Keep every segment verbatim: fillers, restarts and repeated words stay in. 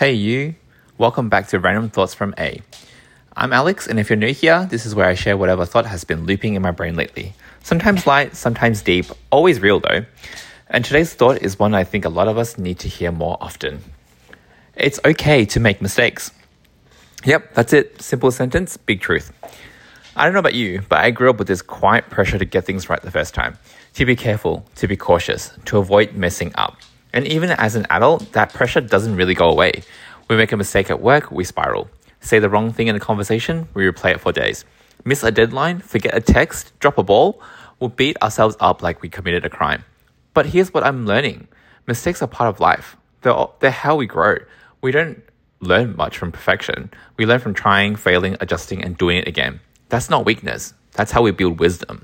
Hey you, welcome back to Random Thoughts from A. I'm Alex, and if you're new here, this is where I share whatever thought has been looping in my brain lately. Sometimes light, sometimes deep, always real though. And today's thought is one I think a lot of us need to hear more often. It's okay to make mistakes. Yep, that's it. Simple sentence, big truth. I don't know about you, but I grew up with this quiet pressure to get things right the first time, to be careful, to be cautious, to avoid messing up. And even as an adult, that pressure doesn't really go away. We make a mistake at work, we spiral. Say the wrong thing in a conversation, we replay it for days. Miss a deadline, forget a text, drop a ball, we'll beat ourselves up like we committed a crime. But here's what I'm learning. Mistakes are part of life. They're, they're how we grow. We don't learn much from perfection. We learn from trying, failing, adjusting, and doing it again. That's not weakness. That's how we build wisdom.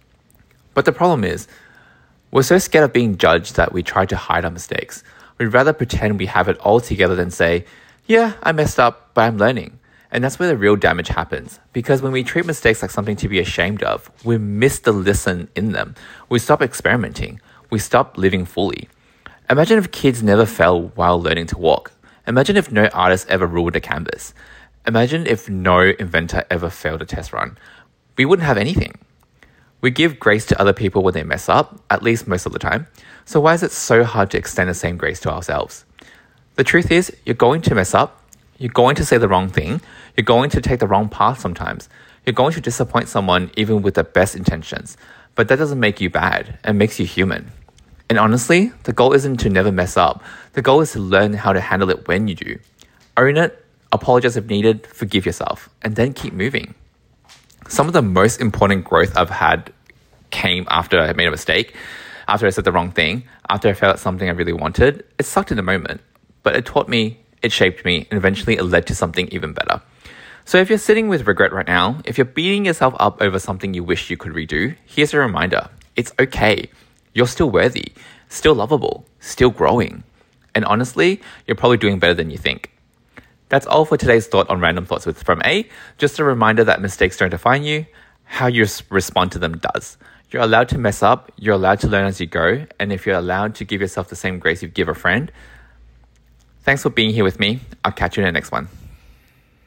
But the problem is, we're so scared of being judged that we try to hide our mistakes. We'd rather pretend we have it all together than say, yeah, I messed up, but I'm learning. And that's where the real damage happens. Because when we treat mistakes like something to be ashamed of, we miss the lesson in them. We stop experimenting. We stop living fully. Imagine if kids never fell while learning to walk. Imagine if no artist ever ruled a canvas. Imagine if no inventor ever failed a test run. We wouldn't have anything. We give grace to other people when they mess up, at least most of the time. So why is it so hard to extend the same grace to ourselves? The truth is, you're going to mess up. You're going to say the wrong thing. You're going to take the wrong path sometimes. You're going to disappoint someone even with the best intentions. But that doesn't make you bad. It makes you human. And honestly, the goal isn't to never mess up. The goal is to learn how to handle it when you do. Own it, apologize if needed, forgive yourself, and then keep moving. Some of the most important growth I've had came after I made a mistake, after I said the wrong thing, after I failed at something I really wanted. It sucked in the moment, but it taught me, it shaped me, and eventually it led to something even better. So if you're sitting with regret right now, if you're beating yourself up over something you wish you could redo, here's a reminder. It's okay. You're still worthy, still lovable, still growing. And honestly, you're probably doing better than you think. That's all for today's thought on Random Thoughts with From A. Just a reminder that mistakes don't define you. How you respond to them does. You're allowed to mess up. You're allowed to learn as you go. And if you're allowed to give yourself the same grace you give a friend, thanks for being here with me. I'll catch you in the next one.